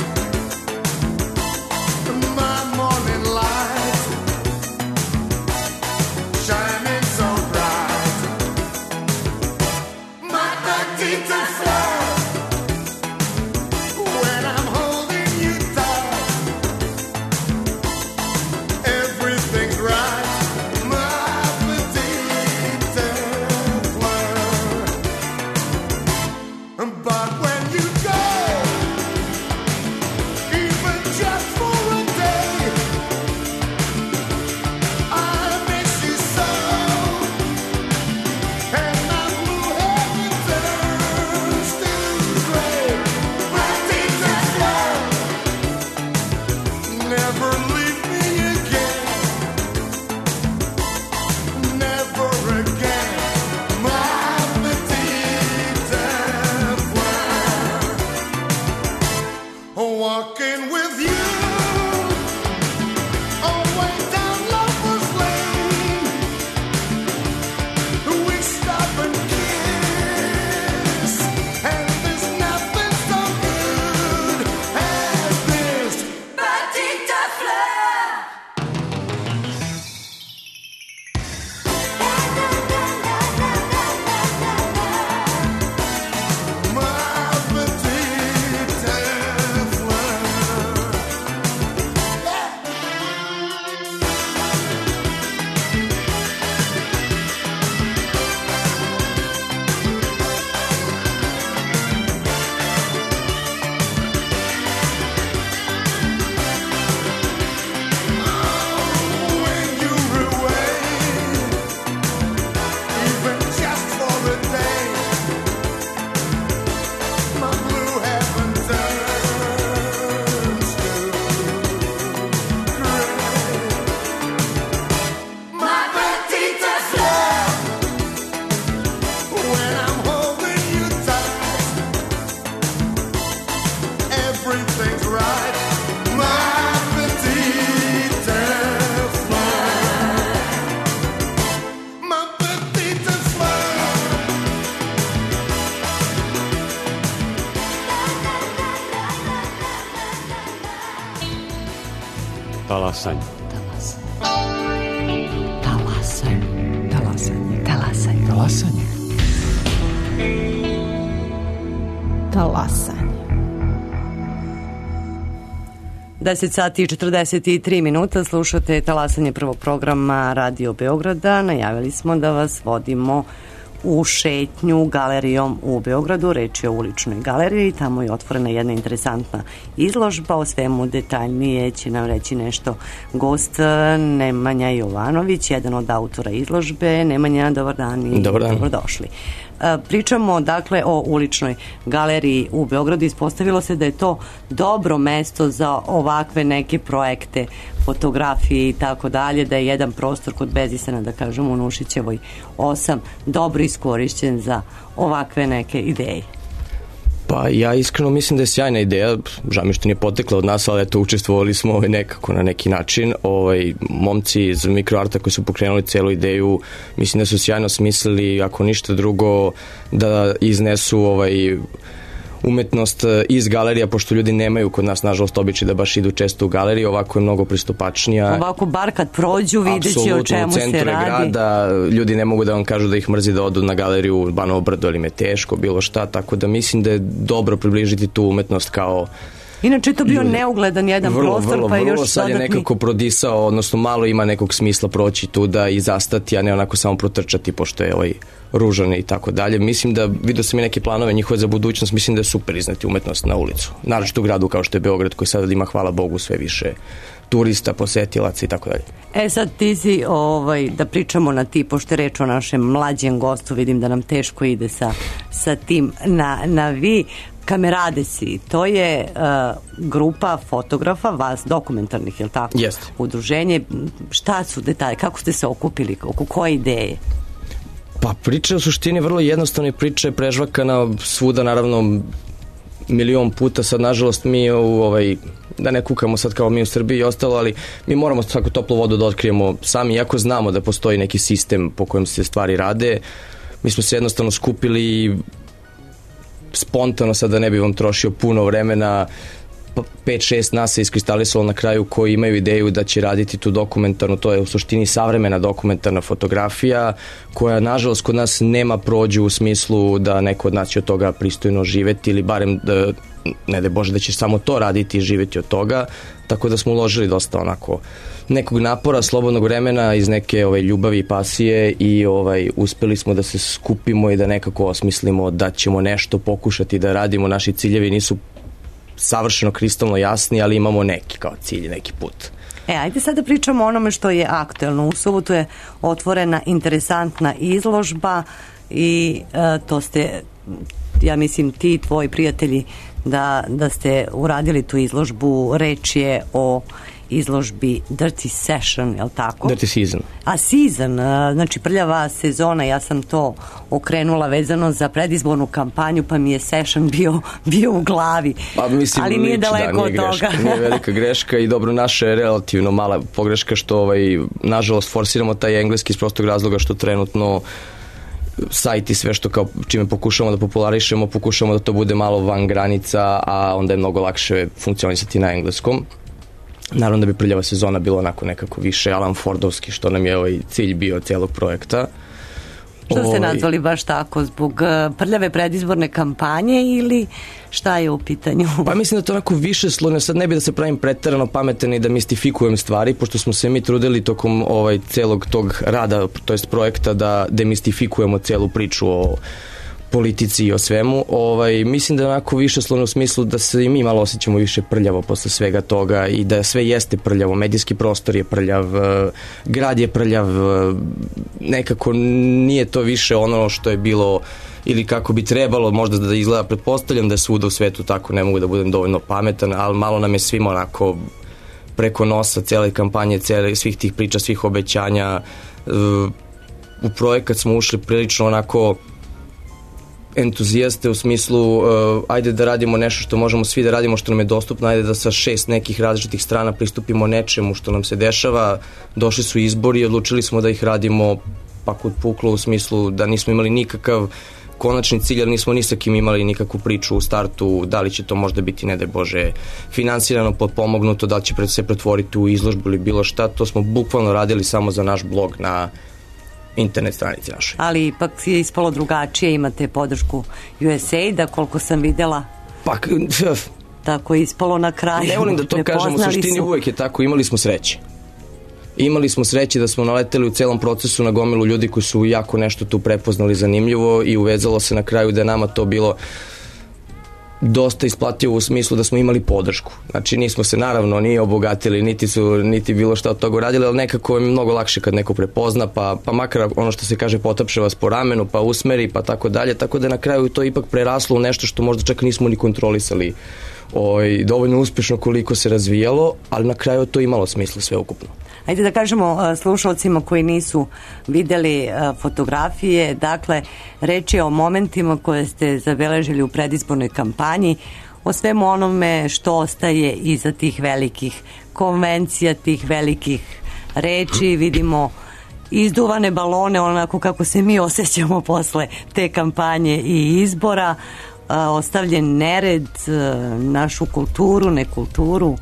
Talasanje. Talasanje. Talasanje. Talasanje. Talasanje. Talasanje. deset sati i četrdeset tri minuta, slušate Talasanje prvog programa Radio Beograda. Najavili smo da vas vodimo u šetnju galerijom u Beogradu. Reč je o uličnoj galeriji, tamo je otvorena jedna interesantna izložba. O svemu detaljnije će nam reći nešto gost Nemanja Jovanović, jedan od autora izložbe. Nemanja, dobar dan i dobar dan. Dobrodošli. Pričamo dakle o uličnoj galeriji u Beogradu. Ispostavilo se da je to dobro mesto za ovakve neke projekte, fotografije i tako dalje, da je jedan prostor kod Bezisana, da kažemo u Nušićevoj osam, dobro iskorišćen za ovakve neke ideje. Pa ja iskreno mislim da je sjajna ideja, žao mi što nije potekla od nas, ali eto, učestvovali smo ovaj, nekako na neki način. Ovaj, momci iz Mikroarta koji su pokrenuli celu ideju, mislim da su sjajno smislili, ako ništa drugo, da iznesu ovaj, umetnost iz galerija, pošto ljudi nemaju kod nas, nažalost, običaj da baš idu često u galeriju, ovako je mnogo pristupačnija. Ovako, bar kad prođu, videći o čemu se radi. Apsolutno, u centru grada, ljudi ne mogu da vam kažu da ih mrzi da odu na galeriju Banovo Brdo ili im je teško, bilo šta, tako da mislim da je dobro približiti tu umetnost kao... Inače je to bio ljudi. Neugledan jedan vrlo, prostor, vrlo, pa je vrlo, još sad dodatni... je nekako prodisao, odnosno malo ima nekog smisla proći tu da i zastati, a ne onako samo protrčati, pošto je ovaj ružan i tako dalje. Mislim da, vidio sam i neke planove njihove za budućnost, mislim da je super izneti umetnost na ulicu. Naročito u gradu kao što je Beograd, koji sad ima, hvala Bogu, sve više turista, posetilaca i tako dalje. E sad ti si, ovaj, da pričamo na ti, pošto je reč o našem mlađem gostu, vidim da nam teško ide sa, sa tim na, na vi. Kameradesi, to je uh, grupa fotografa, vas dokumentarnih, je li tako? Jeste. Udruženje, šta su detalje, kako ste se okupili, oko koje ideje? Pa priča u suštini vrlo jednostavna, priča je prežvakana svuda, naravno milion puta, sad nažalost mi u ovaj, da ne kukamo sad kao mi u Srbiji i ostalo, ali mi moramo svaku toplu vodu da otkrijemo sami, iako znamo da postoji neki sistem po kojem se stvari rade. Mi smo se jednostavno skupili spontano, sad da ne bi vam trošio puno vremena, pet šest nas se iskristalisalo na kraju koji imaju ideju da će raditi tu dokumentarnu, to je u suštini savremena dokumentarna fotografija koja nažalost kod nas nema prođu u smislu da neko od nas će od toga pristojno živeti ili barem da, ne da Bože da će samo to raditi i živeti od toga, tako da smo uložili dosta onako nekog napora, slobodnog vremena iz neke ovaj, ljubavi i pasije i ovaj, uspeli smo da se skupimo i da nekako osmislimo da ćemo nešto pokušati da radimo. Naši ciljevi nisu savršeno kristalno jasni, ali imamo neki kao cilj, neki put. E, ajde sad da pričamo o onome što je aktuelno. U subotu je otvorena interesantna izložba i e, to ste, ja mislim, ti i tvoji prijatelji da, da ste uradili tu izložbu. Reč je o izložbi Dirty Session, je li tako? Dirty Season. A season, znači prljava sezona, ja sam to okrenula vezano za predizbornu kampanju, pa mi je session bio, bio u glavi. Pa, mislim, ali nije liči, daleko da, nije od greška, toga. Nije velika greška i dobro, naša je relativno mala pogreška što ovaj, nažalost forsiramo taj engleski iz prostog razloga što trenutno sajt i sve što kao čime pokušamo da popularišemo, pokušamo da to bude malo van granica, a onda je mnogo lakše funkcionisati na engleskom. Naravno da bi prljava sezona bilo onako nekako više Alan Fordovski, što nam je ovaj cilj bio celog projekta. Što ste nazvali baš tako, zbog prljave predizborne kampanje ili šta je u pitanju? Pa mislim da to onako više slojno, sad ne bi da se pravim preterano pametan i da mistifikujem stvari, pošto smo se mi trudili tokom ovaj celog tog rada, to jest projekta, da demistifikujemo celu priču o politici i o svemu. Ovaj, mislim da je onako više slovno u smislu da se i mi malo osjećamo više prljavo posle svega toga i da sve jeste prljavo. Medijski prostor je prljav, grad je prljav, nekako nije to više ono što je bilo ili kako bi trebalo možda da izgleda. Pretpostavljam da je svuda u svetu tako, ne mogu da budem dovoljno pametan, ali malo nam je svima onako preko nosa cele kampanje, cele, svih tih priča, svih obećanja. U projekat smo ušli prilično onako entuzijaste u smislu uh, ajde da radimo nešto što možemo svi da radimo, što nam je dostupno, ajde da sa šest nekih različitih strana pristupimo nečemu što nam se dešava. Došli su izbori i odlučili smo da ih radimo pa kod puklo, u smislu da nismo imali nikakav konačni cilj, jer nismo ni sa kim imali nikakvu priču u startu, da li će to možda biti, ne daj Bože, finansirano, potpomognuto, da li će se pretvoriti u izložbu ili bilo šta, to smo bukvalno radili samo za naš blog na internet stranici našoj. Ali ipak je ispalo drugačije, imate podršku U S A I D-a, koliko sam videla. Pa, tako je ispalo na kraju. Ne volim da to kažem, u suštini su... uvek je tako, imali smo sreće. Imali smo sreće da smo naleteli u celom procesu na gomilu ljudi koji su jako nešto tu prepoznali zanimljivo i uvezalo se na kraju da je nama to bilo dosta isplativo u smislu da smo imali podršku. Znači nismo se naravno ni obogatili, niti su niti bilo šta od toga uradili, ali nekako je mnogo lakše kad neko prepozna, pa, pa makar ono što se kaže potapše vas po ramenu, pa usmeri, pa tako dalje, tako da na kraju to ipak preraslo u nešto što možda čak nismo ni kontrolisali Oj, dovoljno uspešno koliko se razvijalo, ali na kraju to imalo smisla sve ukupno. Ajde da kažemo slušalcima koji nisu videli fotografije, dakle, reč je o momentima koje ste zabeležili u predizbornoj kampanji, o svemu onome što ostaje iza tih velikih konvencija, tih velikih reči, vidimo izduvane balone, onako kako se mi osjećamo posle te kampanje i izbora, ostavljen nered, našu kulturu, nekulturu.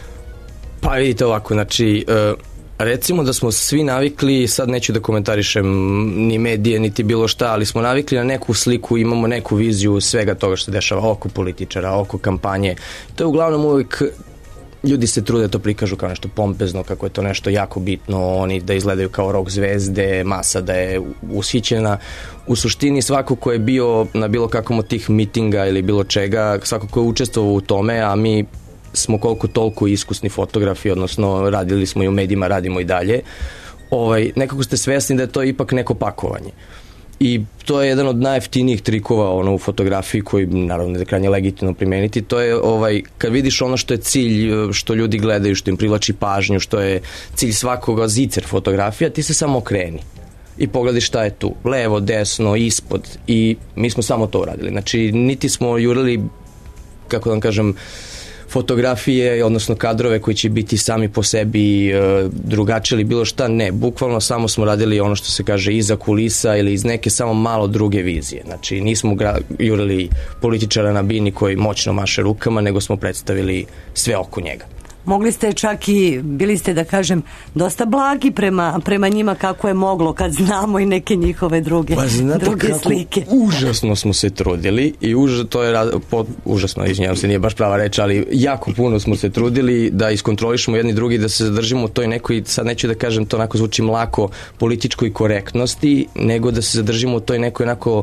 Pa vidite ovako, znači recimo da smo svi navikli, sad neću da komentarišem ni medije, niti bilo šta, ali smo navikli na neku sliku, imamo neku viziju svega toga što se dešava oko političara, oko kampanje. To je uglavnom uvijek, ljudi se trude to prikažu kao nešto pompezno, kako je to nešto jako bitno, oni da izgledaju kao rock zvezde, masa da je ushićena. U suštini svako ko je bio na bilo kakvom od tih mitinga ili bilo čega, svako ko je učestvovao u tome, a mi smo koliko toliko iskusni fotografi, odnosno radili smo i u medijima, radimo i dalje, ovaj, nekako ste svesni da je to ipak neko pakovanje. I to je jedan od najjeftinijih trikova ono, u fotografiji koji naravno je krajnje legitimno primeniti. To je ovaj, kad vidiš ono što je cilj, što ljudi gledaju, što im privlači pažnju, što je cilj svakoga zicer fotografija, ti se samo okreni i pogledaj šta je tu, levo, desno, ispod, i mi smo samo to uradili. Znači, niti smo jurili, kako da vam kažem, fotografije, odnosno kadrove koji će biti sami po sebi e, drugačije ili bilo šta, ne, bukvalno samo smo radili ono što se kaže iza kulisa ili iz neke samo malo druge vizije. Znači nismo gra- jurili političara na bini koji moćno maše rukama, nego smo predstavili sve oko njega. Mogli ste čak i, bili ste da kažem, dosta blagi prema, prema njima kako je moglo, kad znamo i neke njihove druge, pa znate druge kako slike. Užasno smo se trudili i užas, to je po, užasno, izvinjavam se, nije baš prava reč, ali jako puno smo se trudili da iskontrolišemo jedni drugi, da se zadržimo u toj nekoj, sad neću da kažem, to onako zvuči mlako, političkoj korektnosti, nego da se zadržimo u toj nekoj onako,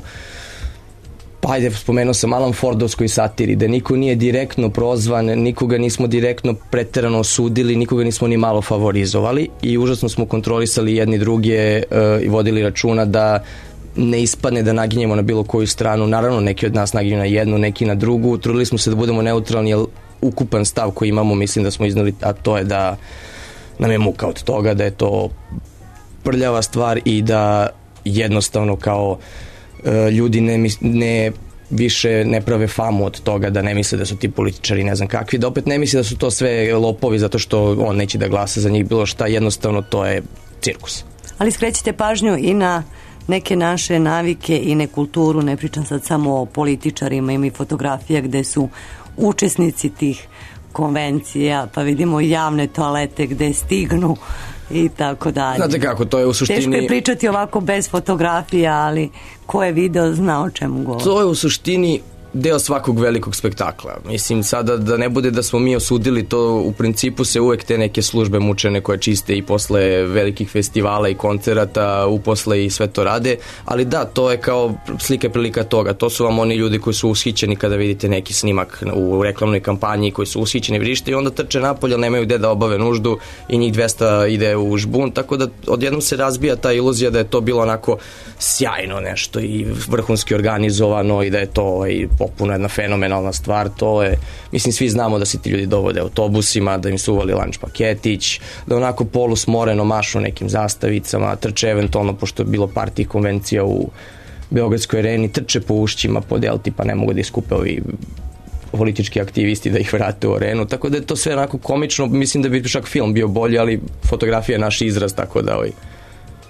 pa ajde, spomenuo sam Alan Fordovskoj satiri, da niko nije direktno prozvan, nikoga nismo direktno preterano osudili, nikoga nismo ni malo favorizovali i užasno smo kontrolisali jedni druge uh, i vodili računa da ne ispadne da naginjemo na bilo koju stranu. Naravno, neki od nas naginju na jednu, neki na drugu. Trudili smo se da budemo neutralni, jer ukupan stav koji imamo, mislim da smo iznali, a to je da nam je muka od toga, da je to prljava stvar i da jednostavno kao ljudi ne, ne više ne prave famu od toga, da ne misle da su ti političari ne znam kakvi, da opet ne misle da su to sve lopovi zato što on neće da glasa za njih bilo šta, jednostavno to je cirkus. Ali skrećite pažnju i na neke naše navike i nekulturu, ne pričam sad samo o političarima, ima i fotografija gde su učesnici tih konvencija, pa vidimo javne toalete gde stignu i tako dalje. Znate kako, to je u suštini... Teško je pričati ovako bez fotografija, ali ko je video zna o čemu govori. To je u suštini deo svakog velikog spektakla. Mislim, sada da ne bude da smo mi osudili to, u principu se uvek te neke službe mučene koje čiste i posle velikih festivala i koncerata, uposle i sve to rade, ali da, to je kao slika prilika toga. To su vam oni ljudi koji su ushićeni kada vidite neki snimak u reklamnoj kampanji, koji su ushićeni, vrište i onda trče napolje, nemaju gde da obave nuždu i njih dvesta ide u žbun, tako da odjednom se razbija ta iluzija da je to bilo onako sjajno nešto i vrhunski organizovano i da je to i popuno jedna fenomenalna stvar. To je, mislim, svi znamo da se ti ljudi dovode autobusima, da im su uvali lanč paketić, da onako polusmoreno mašu nekim zastavicama, trče eventualno, pošto je bilo partij konvencija u Beogradskoj areni, trče po ušćima, po delti, pa ne mogu da iskupe ovi politički aktivisti da ih vrate u arenu, tako da je to sve onako komično. Mislim da bi čak film bio bolji, ali fotografija je naš izraz, tako da ovaj,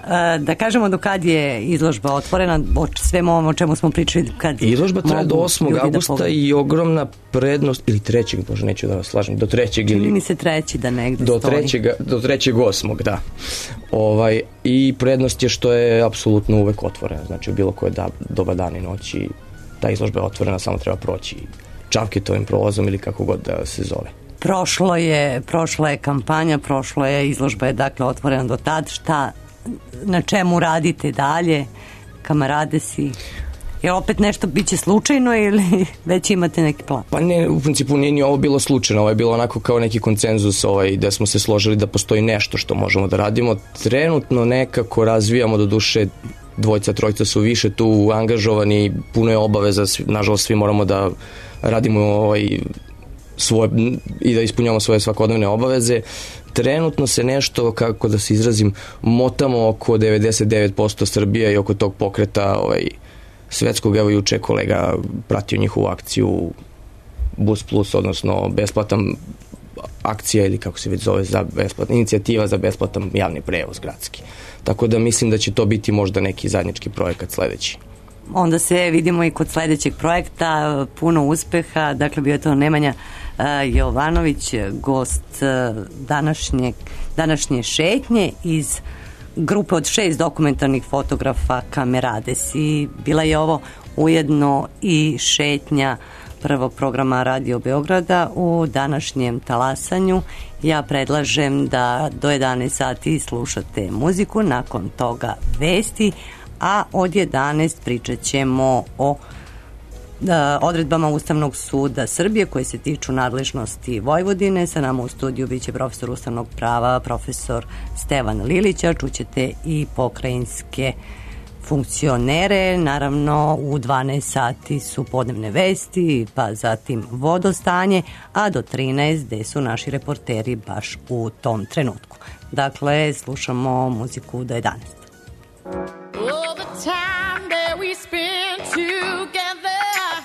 Da kažemo do kad je izložba otvorena, o svemu ovom o čemu smo pričali, kad izložba traje do osmog avgusta da i ogromna prednost, ili trećeg, bože, neću da vas slažem, do trećeg ili... Čini mi se treći da negde do stoji. Trećeg, do trećeg osmog, da. Ovaj, i prednost je što je apsolutno uvek otvorena, znači u bilo koje da, doba dana i noći ta izložba je otvorena, samo treba proći čavketovim prolazom ili kako god da se zove. Prošlo je, prošla je kampanja, prošlo je, izložba je dakle otvorena do tad, šta, na čemu radite dalje, kamarade si? Je opet nešto biće slučajno ili već imate neki plan? Pa ne, u principu nije ni ovo bilo slučajno, ovo je bilo onako kao neki konsenzus ovaj, da smo se složili da postoji nešto što možemo da radimo. Trenutno nekako razvijamo, do duše dvojca, trojca su više tu angažovani, puno je obaveza, nažalost svi moramo da radimo ovaj, svoje, i da ispunjamo svoje svakodnevne obaveze. Trenutno se nešto, kako da se izrazim, motamo oko devedeset devet posto Srbije i oko tog pokreta ovaj, svetskog. Evo juče kolega pratio njihovu akciju Bus Plus, odnosno besplatan akcija ili kako se već zove, za besplatan, inicijativa za besplatan javni prevoz gradski. Tako da mislim da će to biti možda neki zajednički projekat sledeći. Onda se vidimo i kod sledećeg projekta, puno uspeha. Dakle, bio je to Nemanja uh, Jovanović, gost uh, današnje, današnje šetnje iz grupe od šest dokumentarnih fotografa Kamerades. I bila je ovo ujedno i šetnja prvog programa Radio Beograda u današnjem talasanju. Ja predlažem da do jedanaest sati slušate muziku, nakon toga vesti, a od jedanaest pričat ćemo o da, odredbama Ustavnog suda Srbije koje se tiču nadležnosti Vojvodine. Sa nama u studiju biće profesor ustavnog prava, profesor Stevan Lilića. Čućete i pokrajinske funkcionere. Naravno, u dvanaest sati su podnevne vesti, pa zatim vodostanje, a do trinaest gde su naši reporteri baš u tom trenutku. Dakle, slušamo muziku do jedanaest. All the time that we spend together,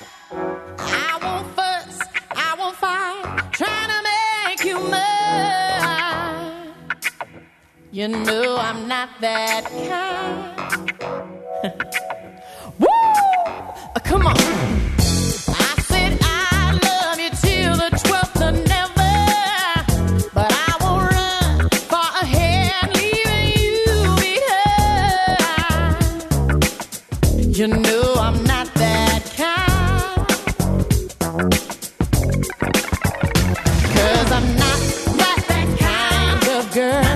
I won't fuss, I won't fight, trying to make you mine. You know I'm not that kind. Woo! Uh, come on. I said I love you till the twelfth of never, but I won't run far ahead, leaving you behind. You know I'm not that kind, 'cause I'm not, not that kind of girl.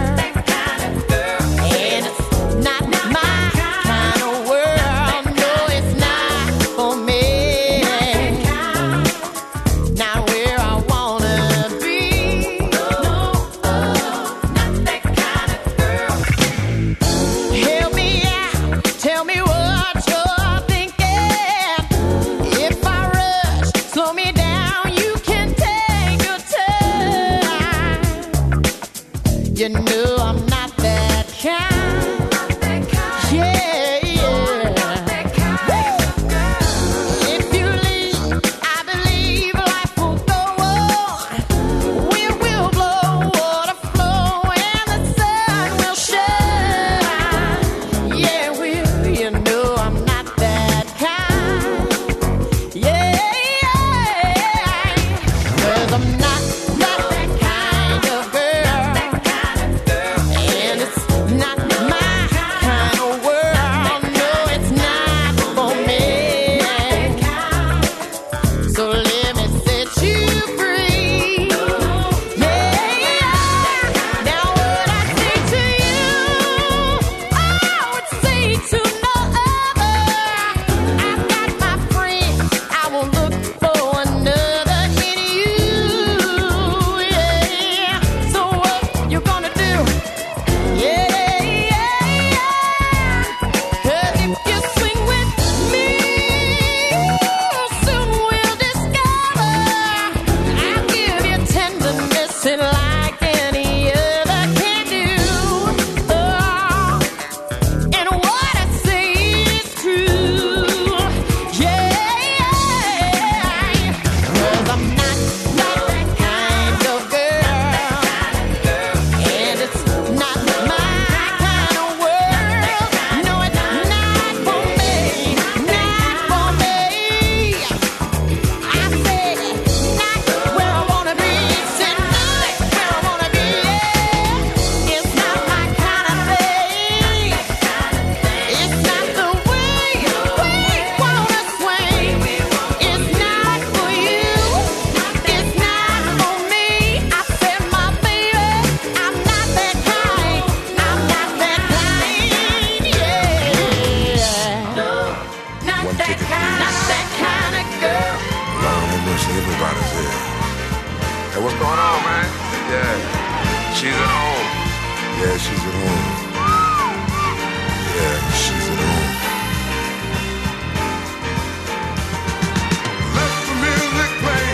Tell me what you're thinking. Yeah, she's at home. Yeah, she's at home. Yeah, she's at home. Let the music play.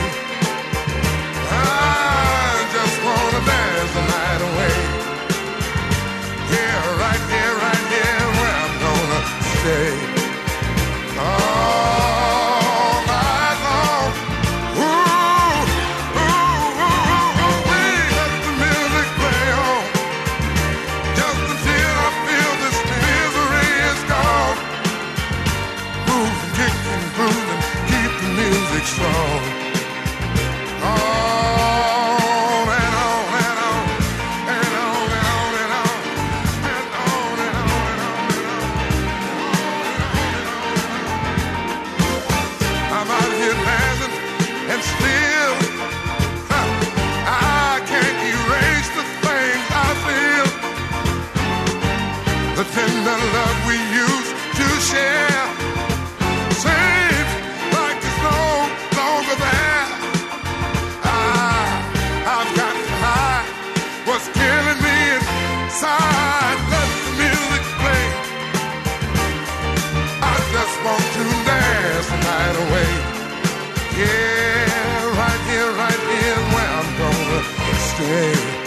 I just wanna dance the night away. Yeah, right here, right here, where I'm gonna stay. All night long. Ooh, ooh, ooh, ooh, ooh, let the music play on. Just until I feel this misery is gone. Move and kick and groove and keep the music strong. On and on and on and on and on and on and on and on and on and on. I'm out here dancing and still huh, I can't erase the things I feel. The tender love we used to share seems like it's no longer there. I, I've got to hide what's killing me inside. Let the music play. I just want to dance the night away. Yeah, right here, right here, where I'm gonna stay.